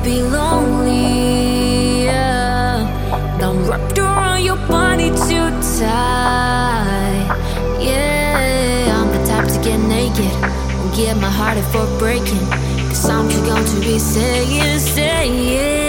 be lonely. Yeah. I'm wrapped around your body too tight. Yeah, I'm the type to get naked and get my heart for breaking. Cause I'm just going to be saying